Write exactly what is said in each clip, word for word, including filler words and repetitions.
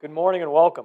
Good morning and welcome.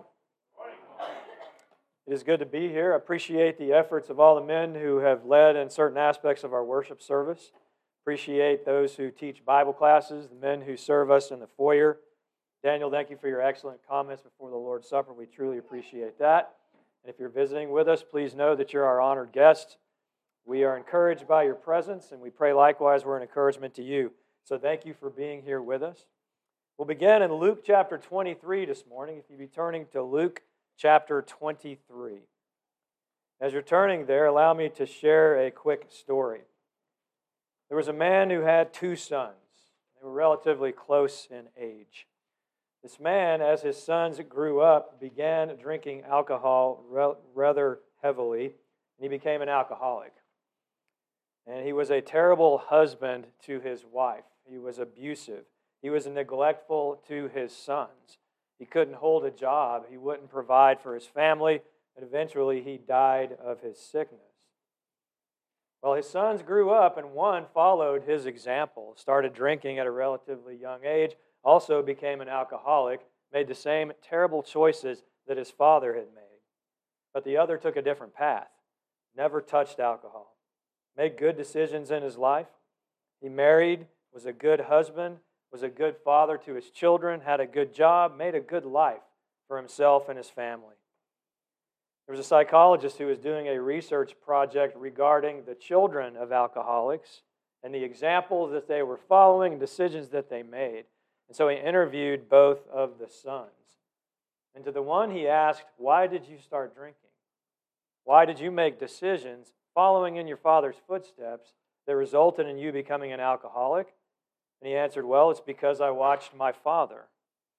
It is good to be here. I appreciate the efforts of all the men who have led in certain aspects of our worship service. Appreciate those who teach Bible classes, the men who serve us in the foyer. Daniel, thank you for your excellent comments before the Lord's Supper. We truly appreciate that. And if you're visiting with us, please know that you're our honored guest. We are encouraged by your presence, and we pray likewise we're an encouragement to you. So thank you for being here with us. We'll begin in Luke chapter twenty-three this morning. If you be turning to Luke chapter twenty-three. As you're turning there, allow me to share a quick story. There was a man who had two sons. They were relatively close in age. This man, as his sons grew up, began drinking alcohol rather heavily, and he became an alcoholic. And he was a terrible husband to his wife. He was abusive. He was neglectful to his sons. He couldn't hold a job. He wouldn't provide for his family, and eventually he died of his sickness. Well, his sons grew up, and one followed his example, started drinking at a relatively young age, also became an alcoholic, made the same terrible choices that his father had made. But the other took a different path, never touched alcohol, made good decisions in his life. He married, was a good husband, was a good father to his children, had a good job, made a good life for himself and his family. There was a psychologist who was doing a research project regarding the children of alcoholics and the examples that they were following and decisions that they made. And so he interviewed both of the sons. And to the one he asked, "Why did you start drinking? Why did you make decisions following in your father's footsteps that resulted in you becoming an alcoholic?" And he answered, "Well, it's because I watched my father."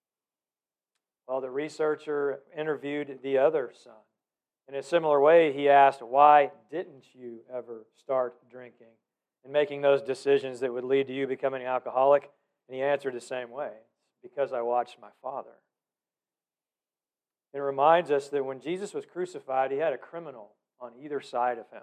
Well, the researcher interviewed the other son. In a similar way, he asked, "Why didn't you ever start drinking and making those decisions that would lead to you becoming an alcoholic?" And he answered the same way, "Because I watched my father." It reminds us that when Jesus was crucified, he had a criminal on either side of him.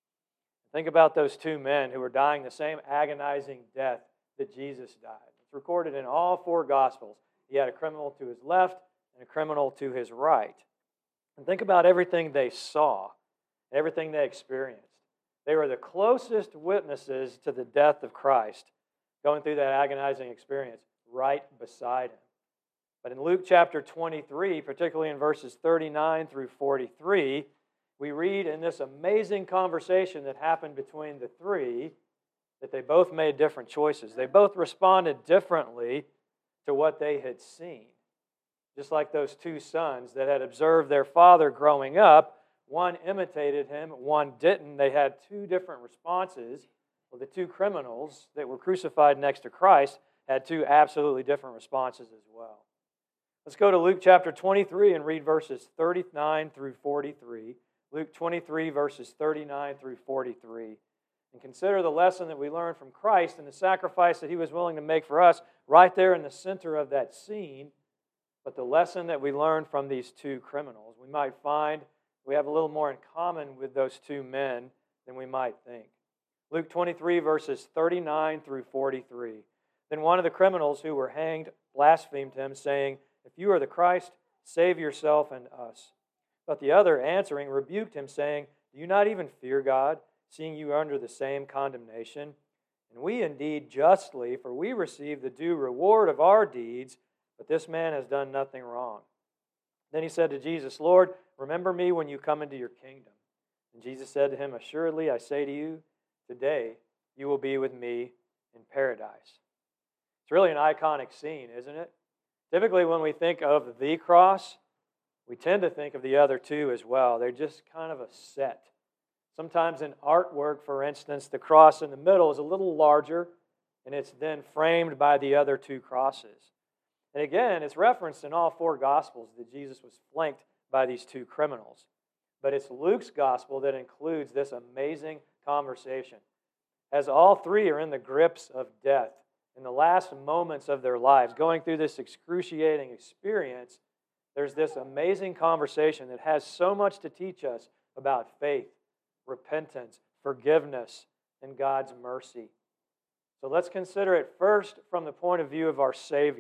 Think about those two men who were dying the same agonizing death that Jesus died. It's recorded in all four Gospels. He had a criminal to his left and a criminal to his right. And think about everything they saw, everything they experienced. They were the closest witnesses to the death of Christ, going through that agonizing experience right beside him. But in Luke chapter twenty-three, particularly in verses thirty-nine through forty-three, we read in this amazing conversation that happened between the three that they both made different choices. They both responded differently to what they had seen. Just like those two sons that had observed their father growing up, one imitated him, one didn't. They had two different responses. Well, the two criminals that were crucified next to Christ had two absolutely different responses as well. Let's go to Luke chapter twenty-three and read verses thirty-nine through forty-three. Luke twenty-three, verses thirty-nine through forty-three. And consider the lesson that we learned from Christ and the sacrifice that he was willing to make for us right there in the center of that scene. But the lesson that we learned from these two criminals, we might find we have a little more in common with those two men than we might think. Luke twenty-three, verses thirty-nine through forty-three. Then one of the criminals who were hanged blasphemed him, saying, "If you are the Christ, save yourself and us." But the other, answering, rebuked him, saying, "Do you not even fear God, seeing you are under the same condemnation? And we indeed justly, for we receive the due reward of our deeds, but this man has done nothing wrong." Then he said to Jesus, "Lord, remember me when you come into your kingdom." And Jesus said to him, "Assuredly, I say to you, today you will be with me in paradise." It's really an iconic scene, isn't it? Typically, when we think of the cross, we tend to think of the other two as well. They're just kind of a set. Sometimes in artwork, for instance, the cross in the middle is a little larger, and it's then framed by the other two crosses. And again, it's referenced in all four Gospels that Jesus was flanked by these two criminals. But it's Luke's Gospel that includes this amazing conversation. As all three are in the grips of death, in the last moments of their lives, going through this excruciating experience, there's this amazing conversation that has so much to teach us about faith, repentance, forgiveness, and God's mercy. So let's consider it first from the point of view of our Savior.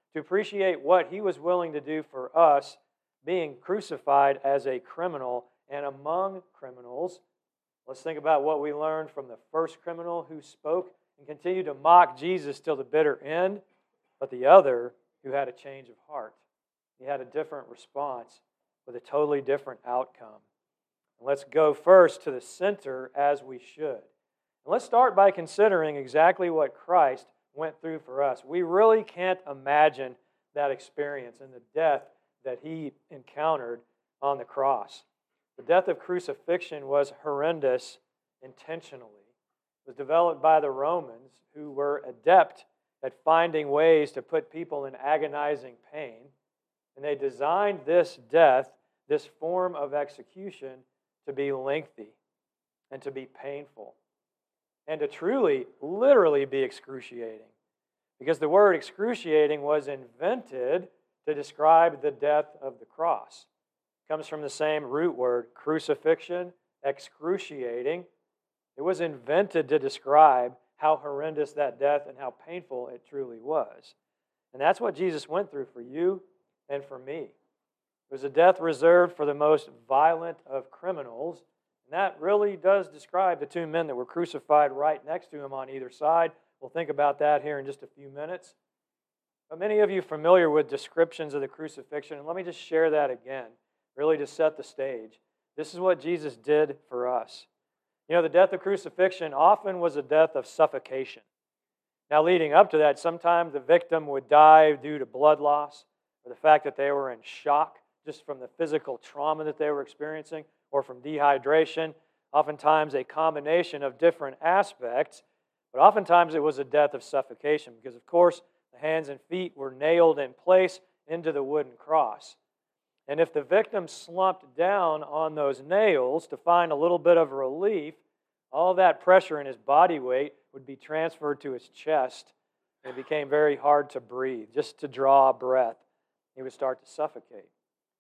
to appreciate what he was willing to do for us, being crucified as a criminal and among criminals. Let's think about what we learned from the first criminal who spoke and continued to mock Jesus till the bitter end, but the other who had a change of heart. He had a different response with a totally different outcome. And let's go first to the center as we should. And let's start by considering exactly what Christ went through for us. We really can't imagine that experience and the death that he encountered on the cross. The death of crucifixion was horrendous intentionally. It was developed by the Romans, who were adept at finding ways to put people in agonizing pain. And they designed this death, this form of execution, to be lengthy and to be painful and to truly, literally be excruciating. Because the word excruciating was invented to describe the death of the cross. It comes from the same root word, crucifixion, excruciating. It was invented to describe how horrendous that death and how painful it truly was. And that's what Jesus went through for you and for me. It was a death reserved for the most violent of criminals. And that really does describe the two men that were crucified right next to him on either side. We'll think about that here in just a few minutes. But many of you are familiar with descriptions of the crucifixion, and let me just share that again, really to set the stage. This is what Jesus did for us. You know, the death of crucifixion often was a death of suffocation. Now, leading up to that, sometimes the victim would die due to blood loss, or the fact that they were in shock just from the physical trauma that they were experiencing, or from dehydration. Oftentimes a combination of different aspects, but oftentimes it was a death of suffocation because, of course, the hands and feet were nailed in place into the wooden cross. And if the victim slumped down on those nails to find a little bit of relief, all that pressure in his body weight would be transferred to his chest, and it became very hard to breathe. Just to draw a breath, he would start to suffocate.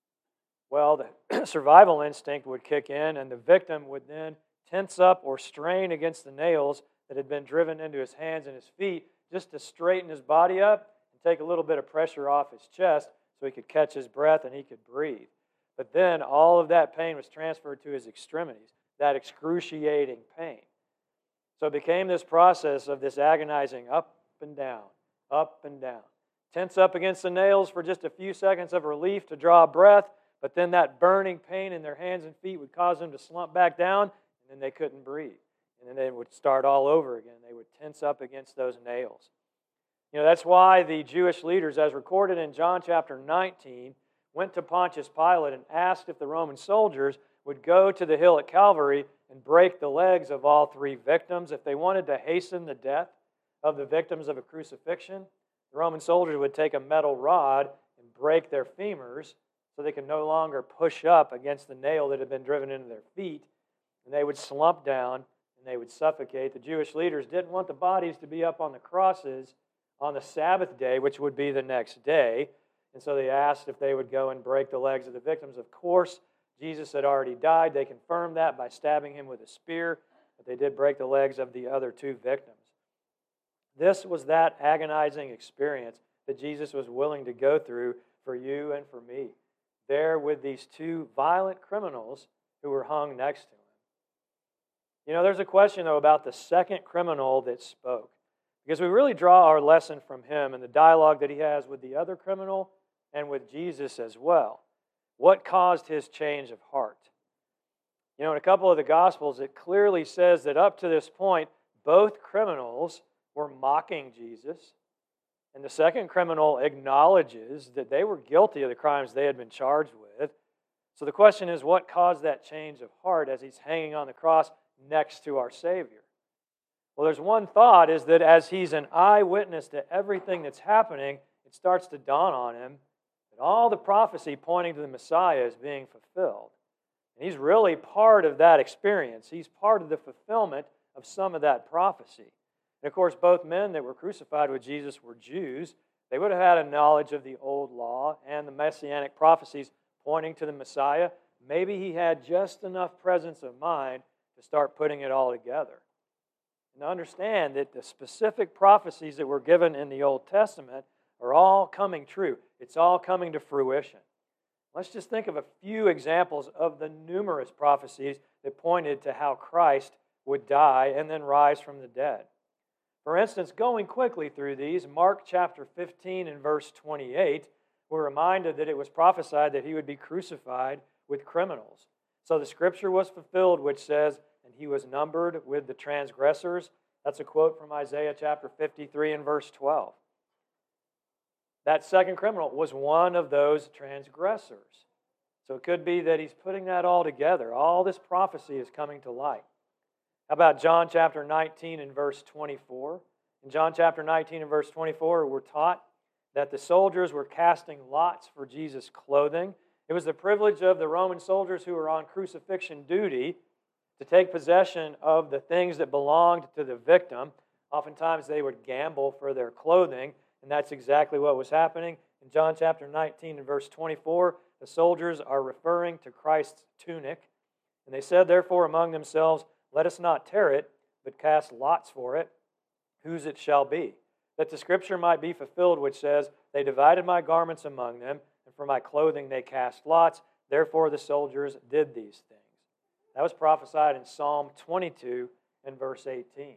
Well, the survival instinct would kick in, and the victim would then tense up or strain against the nails that had been driven into his hands and his feet just to straighten his body up and take a little bit of pressure off his chest so he could catch his breath and he could breathe. But then all of that pain was transferred to his extremities, that excruciating pain. So it became this process of this agonizing up and down, up and down. Tense up against the nails for just a few seconds of relief to draw a breath, but then that burning pain in their hands and feet would cause them to slump back down, and then they couldn't breathe. And then they would start all over again. They would tense up against those nails. You know, that's why the Jewish leaders, as recorded in John chapter nineteen, went to Pontius Pilate and asked if the Roman soldiers would go to the hill at Calvary and break the legs of all three victims. If they wanted to hasten the death of the victims of a crucifixion, the Roman soldiers would take a metal rod and break their femurs so they could no longer push up against the nail that had been driven into their feet, and they would slump down and they would suffocate. The Jewish leaders didn't want the bodies to be up on the crosses on the Sabbath day, which would be the next day, and so they asked if they would go and break the legs of the victims. Of course, Jesus had already died. They confirmed that by stabbing him with a spear, but they did break the legs of the other two victims. This was that agonizing experience that Jesus was willing to go through for you and for me, there with these two violent criminals who were hung next to him. You know, there's a question, though, about the second criminal that spoke, because we really draw our lesson from him and the dialogue that he has with the other criminal and with Jesus as well. What caused his change of heart? You know, in a couple of the Gospels, it clearly says that up to this point, both criminals were mocking Jesus. And the second criminal acknowledges that they were guilty of the crimes they had been charged with. So the question is, what caused that change of heart as he's hanging on the cross next to our Savior? Well, there's one thought, is that as he's an eyewitness to everything that's happening, it starts to dawn on him that all the prophecy pointing to the Messiah is being fulfilled. And he's really part of that experience. He's part of the fulfillment of some of that prophecy. And of course, both men that were crucified with Jesus were Jews. They would have had a knowledge of the old law and the messianic prophecies pointing to the Messiah. Maybe he had just enough presence of mind to start putting it all together. And to understand that the specific prophecies that were given in the Old Testament are all coming true. It's all coming to fruition. Let's just think of a few examples of the numerous prophecies that pointed to how Christ would die and then rise from the dead. For instance, going quickly through these, Mark chapter fifteen and verse twenty-eight, we're reminded that it was prophesied that he would be crucified with criminals. So the scripture was fulfilled, which says, and he was numbered with the transgressors. That's a quote from Isaiah chapter fifty-three and verse twelve. That second criminal was one of those transgressors. So it could be that he's putting that all together. All this prophecy is coming to light. How about John chapter nineteen and verse twenty-four? In John chapter nineteen and verse twenty-four, we're taught that the soldiers were casting lots for Jesus' clothing. It was the privilege of the Roman soldiers who were on crucifixion duty to take possession of the things that belonged to the victim. Oftentimes they would gamble for their clothing, and that's exactly what was happening. In John chapter nineteen and verse twenty-four, the soldiers are referring to Christ's tunic. And they said, therefore, among themselves, let us not tear it, but cast lots for it, whose it shall be. That the scripture might be fulfilled, which says, they divided my garments among them, and for my clothing they cast lots. Therefore the soldiers did these things. That was prophesied in Psalm twenty-two and verse eighteen.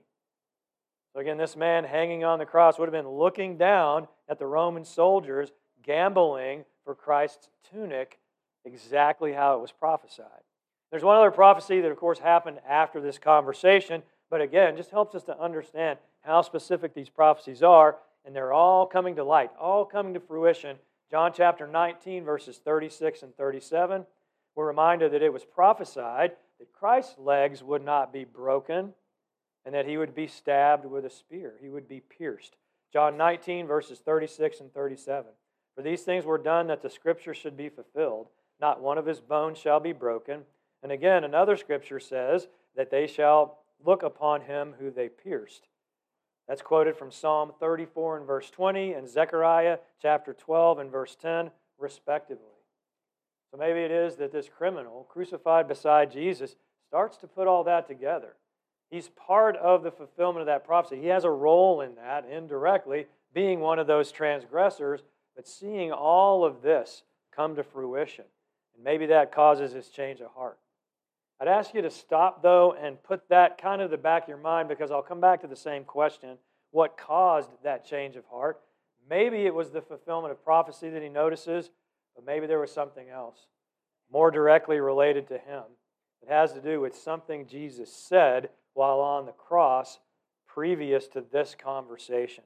So again, this man hanging on the cross would have been looking down at the Roman soldiers gambling for Christ's tunic, exactly how it was prophesied. There's one other prophecy that, of course, happened after this conversation, but again, just helps us to understand how specific these prophecies are, and they're all coming to light, all coming to fruition. John chapter nineteen, verses thirty-six and thirty-seven, we're reminded that it was prophesied that Christ's legs would not be broken and that he would be stabbed with a spear. He would be pierced. John nineteen, verses thirty-six and thirty-seven. For these things were done that the scripture should be fulfilled. Not one of his bones shall be broken. And again, another scripture says that they shall look upon him who they pierced. That's quoted from Psalm thirty-four and verse twenty and Zechariah chapter twelve and verse ten, respectively. So maybe it is that this criminal crucified beside Jesus starts to put all that together. He's part of the fulfillment of that prophecy. He has a role in that, indirectly, being one of those transgressors, but seeing all of this come to fruition. And maybe that causes his change of heart. I'd ask you to stop, though, and put that kind of the back of your mind, because I'll come back to the same question. What caused that change of heart? Maybe it was the fulfillment of prophecy that he notices, but maybe there was something else more directly related to him. It has to do with something Jesus said while on the cross previous to this conversation.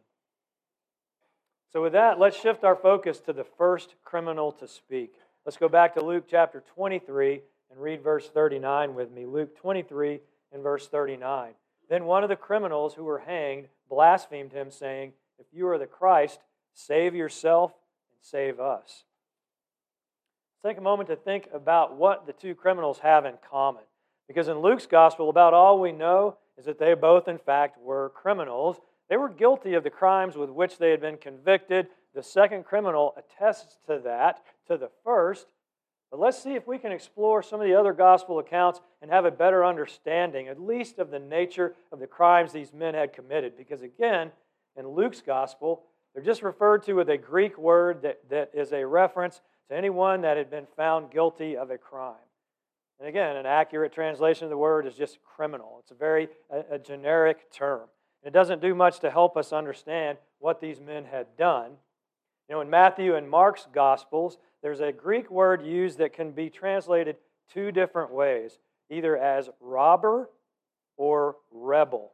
So with that, let's shift our focus to the first criminal to speak. Let's go back to Luke chapter twenty-three and read verse thirty-nine with me. Luke twenty-three and verse thirty-nine. Then one of the criminals who were hanged blasphemed him, saying, if you are the Christ, save yourself and save us. Let's take a moment to think about what the two criminals have in common. Because in Luke's gospel, about all we know is that they both, in fact, were criminals. They were guilty of the crimes with which they had been convicted. The second criminal attests to that, to the first. But let's see if we can explore some of the other gospel accounts and have a better understanding, at least of the nature of the crimes these men had committed. Because again, in Luke's gospel, they're just referred to with a Greek word that, that is a reference to anyone that had been found guilty of a crime. And again, an accurate translation of the word is just criminal. It's a very a, a generic term. It doesn't do much to help us understand what these men had done. You know, in Matthew and Mark's Gospels, there's a Greek word used that can be translated two different ways, either as robber or rebel.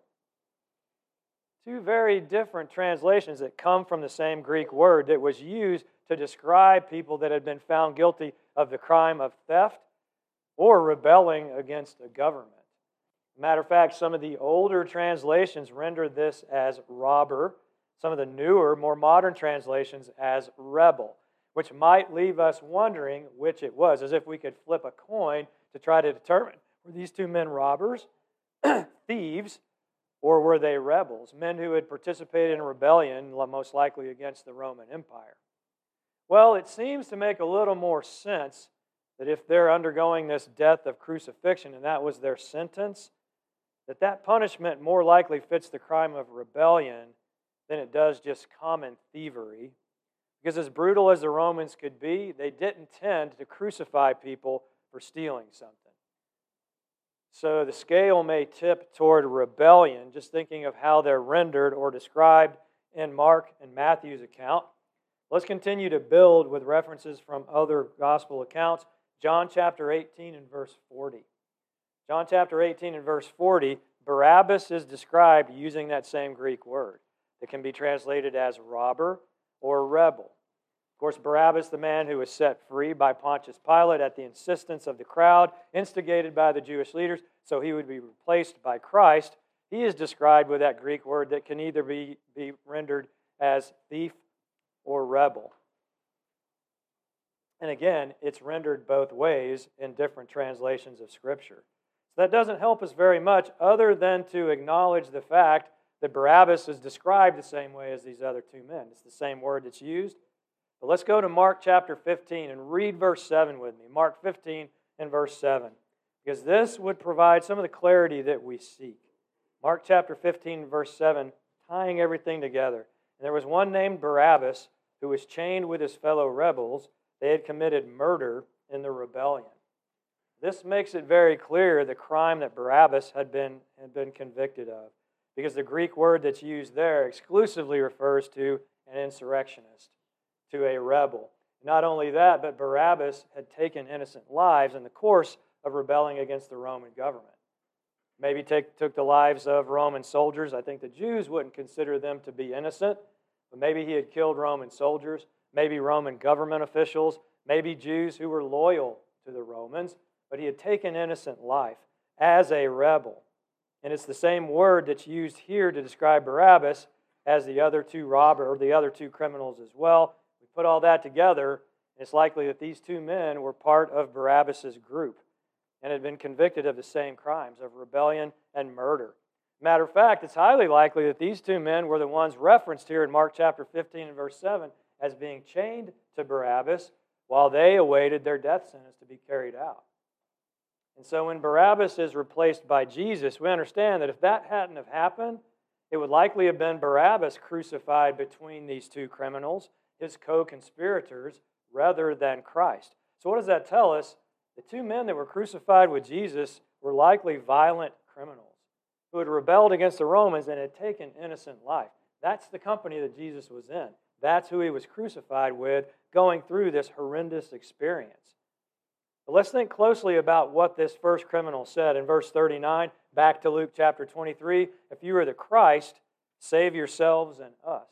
Two very different translations that come from the same Greek word that was used to describe people that had been found guilty of the crime of theft or rebelling against a government. Matter of fact, some of the older translations render this as robber, some of the newer, more modern translations as rebel, which might leave us wondering which it was, as if we could flip a coin to try to determine, were these two men robbers, thieves, or were they rebels, men who had participated in rebellion, most likely against the Roman Empire? Well, it seems to make a little more sense that if they're undergoing this death of crucifixion and that was their sentence, that that punishment more likely fits the crime of rebellion than it does just common thievery. Because as brutal as the Romans could be, they didn't tend to crucify people for stealing something. So the scale may tip toward rebellion, just thinking of how they're rendered or described in Mark and Matthew's account. Let's continue to build with references from other gospel accounts. John chapter eighteen and verse forty. John chapter eighteen and verse forty, Barabbas is described using that same Greek word that can be translated as robber or rebel. Of course, Barabbas, the man who was set free by Pontius Pilate at the insistence of the crowd, instigated by the Jewish leaders, so he would be replaced by Christ, he is described with that Greek word that can either be, be rendered as thief or rebel. And again, it's rendered both ways in different translations of Scripture. So that doesn't help us very much other than to acknowledge the fact that Barabbas is described the same way as these other two men. It's the same word that's used. But let's go to Mark chapter fifteen and read verse seven with me. Mark fifteen and verse seven. Because this would provide some of the clarity that we seek. Mark chapter fifteen, verse seven, tying everything together. And there was one named Barabbas who was chained with his fellow rebels. They had committed murder in the rebellion. This makes it very clear the crime that Barabbas had been, had been convicted of, because the Greek word that's used there exclusively refers to an insurrectionist, to a rebel. Not only that, but Barabbas had taken innocent lives in the course of rebelling against the Roman government. Maybe take, took the lives of Roman soldiers. I think the Jews wouldn't consider them to be innocent, but maybe he had killed Roman soldiers, maybe Roman government officials, maybe Jews who were loyal to the Romans, but he had taken innocent life as a rebel. And it's the same word that's used here to describe Barabbas as the other two robbers, or the other two criminals as well. We put all that together, and it's likely that these two men were part of Barabbas' group and had been convicted of the same crimes of rebellion and murder. Matter of fact, it's highly likely that these two men were the ones referenced here in Mark chapter fifteen and verse seven as being chained to Barabbas while they awaited their death sentence to be carried out. And so when Barabbas is replaced by Jesus, we understand that if that hadn't have happened, it would likely have been Barabbas crucified between these two criminals, his co-conspirators, rather than Christ. So what does that tell us? The two men that were crucified with Jesus were likely violent criminals who had rebelled against the Romans and had taken innocent life. That's the company that Jesus was in. That's who he was crucified with, going through this horrendous experience. But let's think closely about what this first criminal said in verse thirty-nine, back to Luke chapter twenty-three. If you are the Christ, save yourselves and us.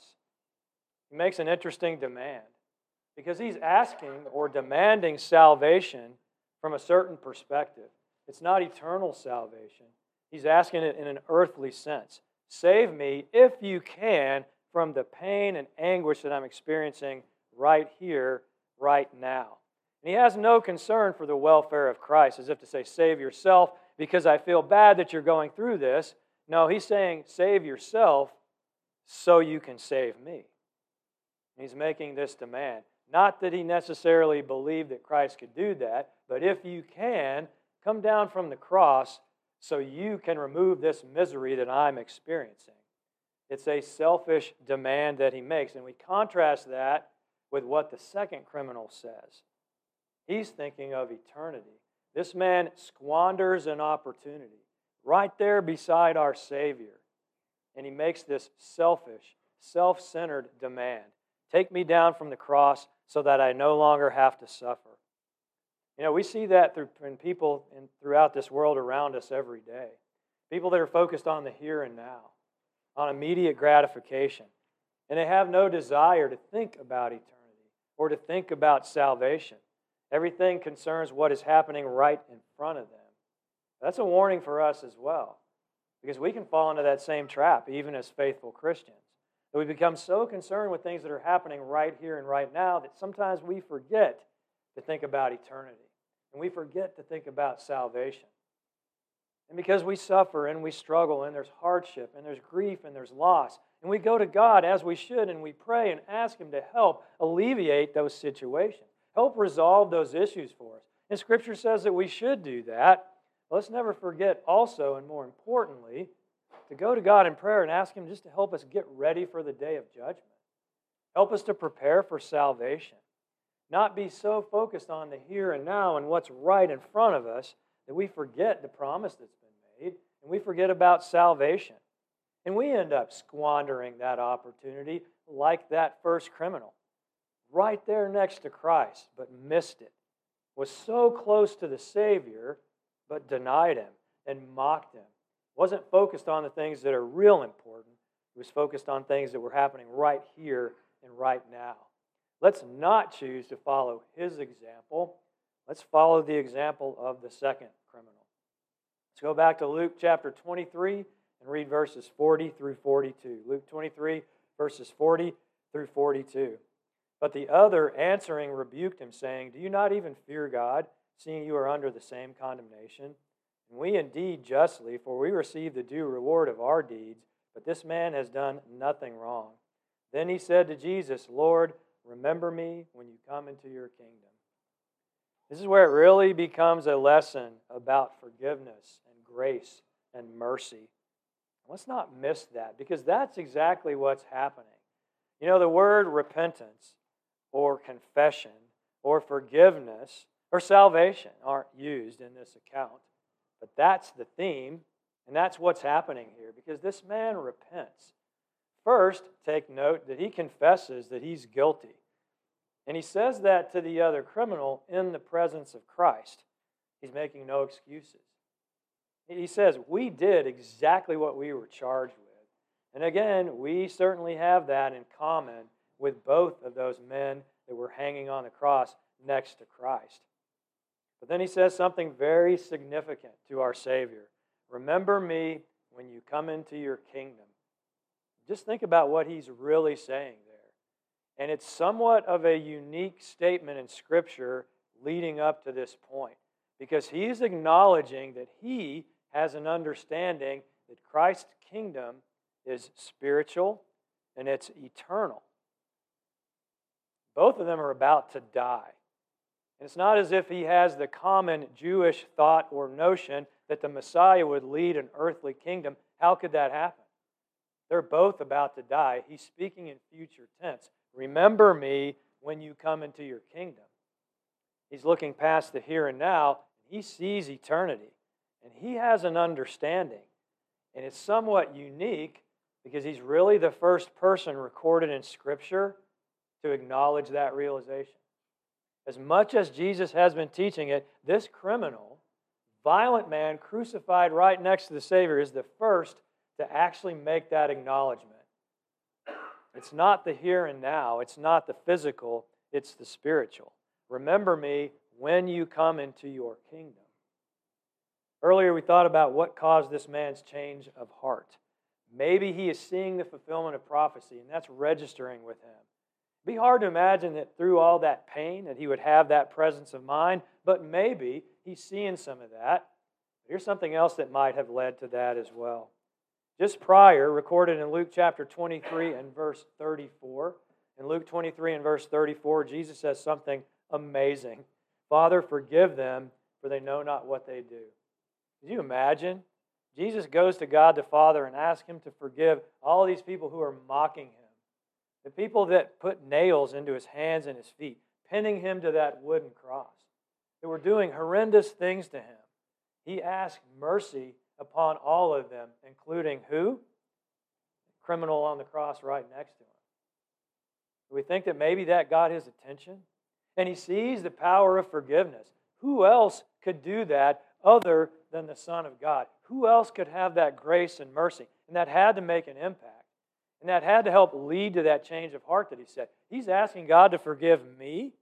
He makes an interesting demand because he's asking or demanding salvation from a certain perspective. It's not eternal salvation. He's asking it in an earthly sense. Save me, if you can, from the pain and anguish that I'm experiencing right here, right now. And he has no concern for the welfare of Christ, as if to say, save yourself because I feel bad that you're going through this. No, he's saying, save yourself so you can save me. He's making this demand. Not that he necessarily believed that Christ could do that, but if you can, come down from the cross so you can remove this misery that I'm experiencing. It's a selfish demand that he makes, and we contrast that with what the second criminal says. He's thinking of eternity. This man squanders an opportunity right there beside our Savior, and he makes this selfish, self-centered demand. Take me down from the cross so that I no longer have to suffer. You know, we see that through, in people in, throughout this world around us every day. People that are focused on the here and now, on immediate gratification. And they have no desire to think about eternity or to think about salvation. Everything concerns what is happening right in front of them. That's a warning for us as well, because we can fall into that same trap even as faithful Christians. That we become so concerned with things that are happening right here and right now that sometimes we forget to think about eternity. And we forget to think about salvation. And because we suffer and we struggle and there's hardship and there's grief and there's loss, and we go to God as we should and we pray and ask Him to help alleviate those situations, help resolve those issues for us. And Scripture says that we should do that. Let's never forget also, and more importantly, to go to God in prayer and ask Him just to help us get ready for the day of judgment. Help us to prepare for salvation. Not be so focused on the here and now and what's right in front of us that we forget the promise that's been made and we forget about salvation. And we end up squandering that opportunity like that first criminal. Right there next to Christ, but missed it. Was so close to the Savior, but denied Him and mocked Him. Wasn't focused on the things that are real important. He was focused on things that were happening right here and right now. Let's not choose to follow his example. Let's follow the example of the second criminal. Let's go back to Luke chapter twenty-three and read verses forty through forty-two. Luke twenty-three, verses forty through forty-two. But the other answering rebuked him, saying, Do you not even fear God, seeing you are under the same condemnation? And we indeed justly, for we receive the due reward of our deeds, but this man has done nothing wrong. Then he said to Jesus, Lord, remember me when you come into your kingdom. This is where it really becomes a lesson about forgiveness and grace and mercy. Let's not miss that, because that's exactly what's happening. You know, the word repentance or confession or forgiveness or salvation aren't used in this account. But that's the theme, and that's what's happening here, because this man repents. First, take note that he confesses that he's guilty. And he says that to the other criminal in the presence of Christ. He's making no excuses. He says, we did exactly what we were charged with. And again, we certainly have that in common with both of those men that were hanging on the cross next to Christ. But then he says something very significant to our Savior. Remember me when you come into your kingdom. Just think about what he's really saying there. And it's somewhat of a unique statement in Scripture leading up to this point, because he's acknowledging that he has an understanding that Christ's kingdom is spiritual and it's eternal. Both of them are about to die. And it's not as if he has the common Jewish thought or notion that the Messiah would lead an earthly kingdom. How could that happen? They're both about to die. He's speaking in future tense. Remember me when you come into your kingdom. He's looking past the here and now. He sees eternity. And he has an understanding. And it's somewhat unique because he's really the first person recorded in Scripture to acknowledge that realization. As much as Jesus has been teaching it, this criminal, violent man crucified right next to the Savior is the first to actually make that acknowledgement. It's not the here and now. It's not the physical. It's the spiritual. Remember me when you come into your kingdom. Earlier we thought about what caused this man's change of heart. Maybe he is seeing the fulfillment of prophecy, and that's registering with him. It'd be hard to imagine that through all that pain that he would have that presence of mind, but maybe he's seeing some of that. Here's something else that might have led to that as well. Just prior, recorded in Luke chapter twenty-three and verse thirty-four, in Luke twenty-three and verse thirty-four, Jesus says something amazing. Father, forgive them, for they know not what they do. Can you imagine? Jesus goes to God the Father and asks Him to forgive all these people who are mocking Him. The people that put nails into His hands and His feet, pinning Him to that wooden cross. That were doing horrendous things to Him. He asked mercy upon all of them, including who? The criminal on the cross right next to Him. Do we think that maybe that got His attention? And He sees the power of forgiveness. Who else could do that other than the Son of God? Who else could have that grace and mercy? And that had to make an impact. And that had to help lead to that change of heart that he said. He's asking God to forgive me.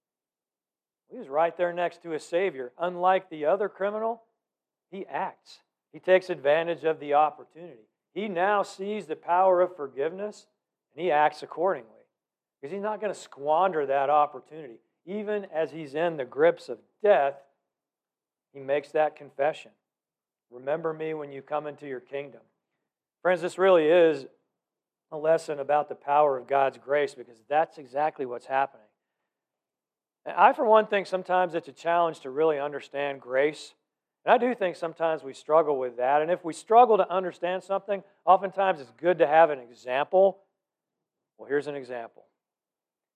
He was right there next to his Savior. Unlike the other criminal, he acts. He takes advantage of the opportunity. He now sees the power of forgiveness, and he acts accordingly. Because he's not going to squander that opportunity. Even as he's in the grips of death, he makes that confession. Remember me when you come into your kingdom. Friends, this really is a lesson about the power of God's grace, because that's exactly what's happening. And I, for one, think sometimes it's a challenge to really understand grace. And I do think sometimes we struggle with that. And if we struggle to understand something, oftentimes it's good to have an example. Well, here's an example.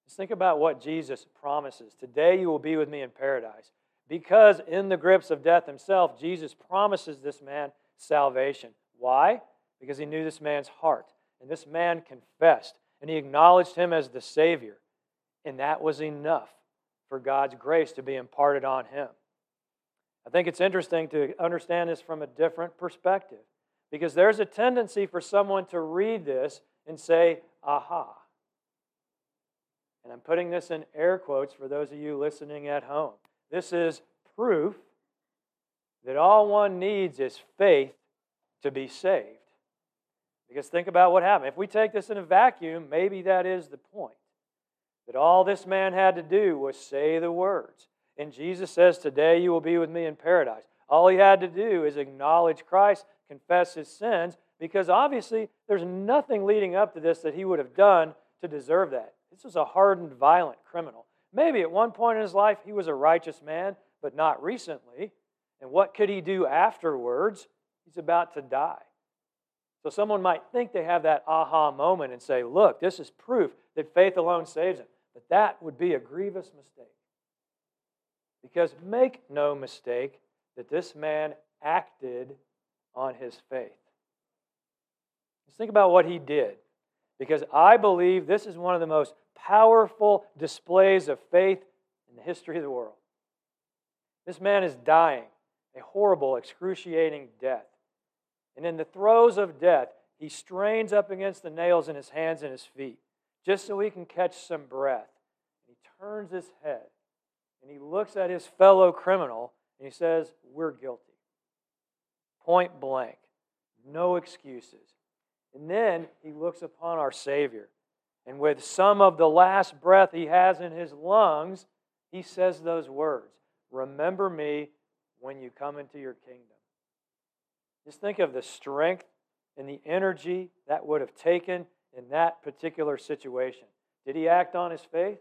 Just think about what Jesus promises. Today you will be with me in paradise. Because in the grips of death himself, Jesus promises this man salvation. Why? Because he knew this man's heart. And this man confessed. And he acknowledged him as the Savior. And that was enough for God's grace to be imparted on him. I think it's interesting to understand this from a different perspective. Because there's a tendency for someone to read this and say, aha. And I'm putting this in air quotes for those of you listening at home. This is proof that all one needs is faith to be saved. Because think about what happened. If we take this in a vacuum, maybe that is the point. That all this man had to do was say the words. And Jesus says, today you will be with me in paradise. All he had to do is acknowledge Christ, confess his sins, because obviously there's nothing leading up to this that he would have done to deserve that. This was a hardened, violent criminal. Maybe at one point in his life he was a righteous man, but not recently. And what could he do afterwards? He's about to die. So someone might think they have that aha moment and say, look, this is proof that faith alone saves him. But that would be a grievous mistake. Because make no mistake that this man acted on his faith. Just think about what he did. Because I believe this is one of the most powerful displays of faith in the history of the world. This man is dying a horrible, excruciating death. And in the throes of death, he strains up against the nails in his hands and his feet, just so he can catch some breath. He turns his head, and he looks at his fellow criminal, and he says, we're guilty. Point blank. No excuses. And then he looks upon our Savior. And with some of the last breath he has in his lungs, he says those words, remember me when you come into your kingdom. Just think of the strength and the energy that would have taken in that particular situation. Did he act on his faith?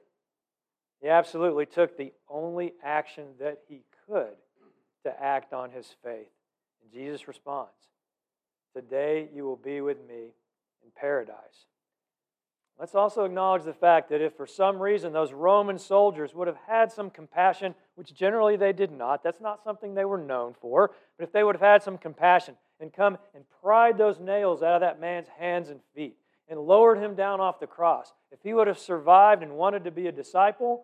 He absolutely took the only action that he could to act on his faith. And Jesus responds, today you will be with me in paradise. Let's also acknowledge the fact that if for some reason those Roman soldiers would have had some compassion, which generally they did not, that's not something they were known for, but if they would have had some compassion and come and pried those nails out of that man's hands and feet and lowered him down off the cross, if he would have survived and wanted to be a disciple,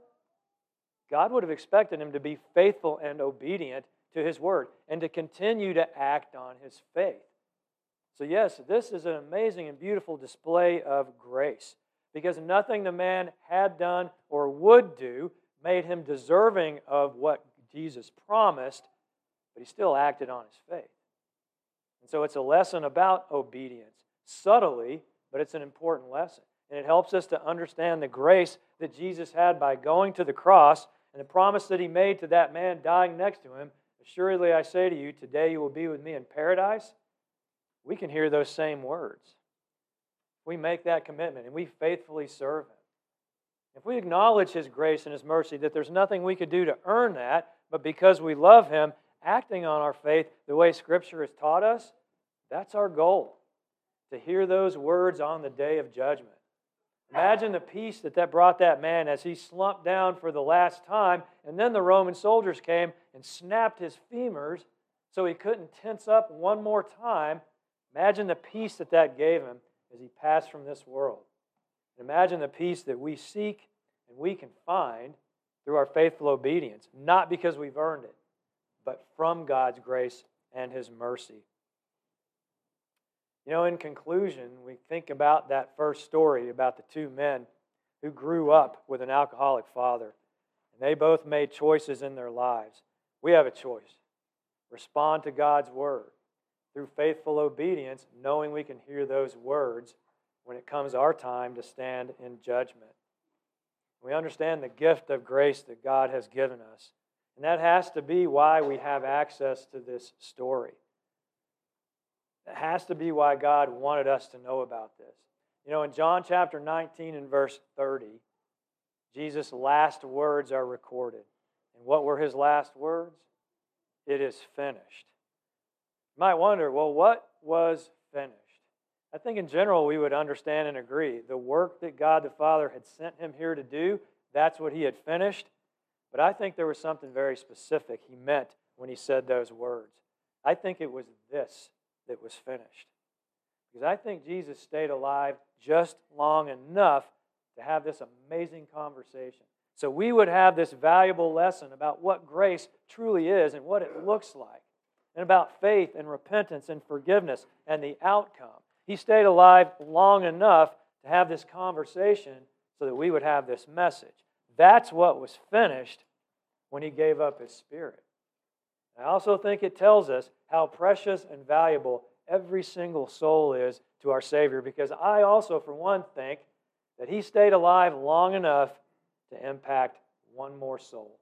God would have expected him to be faithful and obedient to his word and to continue to act on his faith. So yes, this is an amazing and beautiful display of grace, because nothing the man had done or would do made him deserving of what Jesus promised, but he still acted on his faith. And so it's a lesson about obedience, subtly, but it's an important lesson. And it helps us to understand the grace that Jesus had by going to the cross and the promise that he made to that man dying next to him. Assuredly, I say to you, today you will be with me in paradise. We can hear those same words. We make that commitment and we faithfully serve him. If we acknowledge his grace and his mercy, that there's nothing we could do to earn that, but because we love him, acting on our faith the way Scripture has taught us, that's our goal, to hear those words on the day of judgment. Imagine the peace that that brought that man as he slumped down for the last time, and then the Roman soldiers came and snapped his femurs so he couldn't tense up one more time. Imagine the peace that that gave him as he passed from this world. And imagine the peace that we seek and we can find through our faithful obedience, not because we've earned it, but from God's grace and his mercy. You know, in conclusion, we think about that first story about the two men who grew up with an alcoholic father, and they both made choices in their lives. We have a choice. Respond to God's word through faithful obedience, knowing we can hear those words when it comes our time to stand in judgment. We understand the gift of grace that God has given us. And that has to be why we have access to this story. It has to be why God wanted us to know about this. You know, in John chapter nineteen and verse thirty, Jesus' last words are recorded. And what were his last words? It is finished. You might wonder, well, what was finished? I think in general we would understand and agree. The work that God the Father had sent him here to do, that's what he had finished. But I think there was something very specific he meant when he said those words. I think it was this that was finished. Because I think Jesus stayed alive just long enough to have this amazing conversation. So we would have this valuable lesson about what grace truly is and what it looks like, and about faith and repentance and forgiveness and the outcome. He stayed alive long enough to have this conversation so that we would have this message. That's what was finished when he gave up his spirit. I also think it tells us how precious and valuable every single soul is to our Savior, because I also, for one, think that he stayed alive long enough to impact one more soul.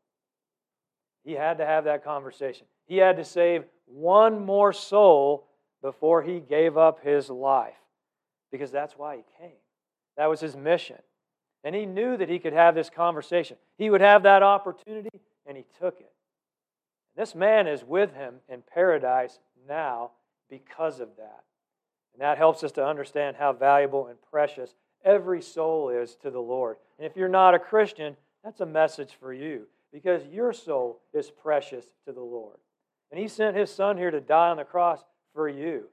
He had to have that conversation. He had to save one more soul before he gave up his life, because that's why he came. That was his mission. And he knew that he could have this conversation. He would have that opportunity, and he took it. This man is with him in paradise now because of that. And that helps us to understand how valuable and precious every soul is to the Lord. And if you're not a Christian, that's a message for you, because your soul is precious to the Lord. And he sent his Son here to die on the cross for you.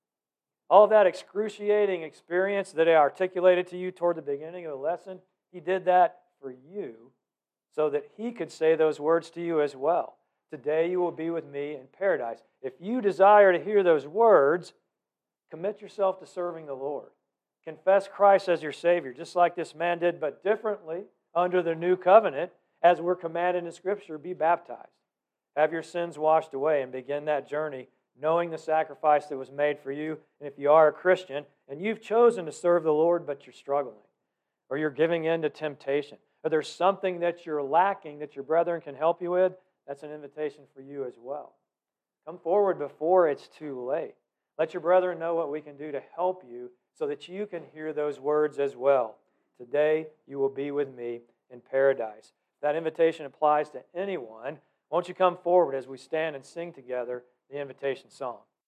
All of that excruciating experience that I articulated to you toward the beginning of the lesson, he did that for you so that he could say those words to you as well. Today you will be with me in paradise. If you desire to hear those words, commit yourself to serving the Lord. Confess Christ as your Savior, just like this man did, but differently under the new covenant, as we're commanded in Scripture, be baptized. Have your sins washed away and begin that journey knowing the sacrifice that was made for you. And if you are a Christian and you've chosen to serve the Lord but you're struggling, or you're giving in to temptation, or there's something that you're lacking that your brethren can help you with, that's an invitation for you as well. Come forward before it's too late. Let your brethren know what we can do to help you so that you can hear those words as well. Today you will be with me in paradise. If that invitation applies to anyone, won't you come forward as we stand and sing together the invitation song?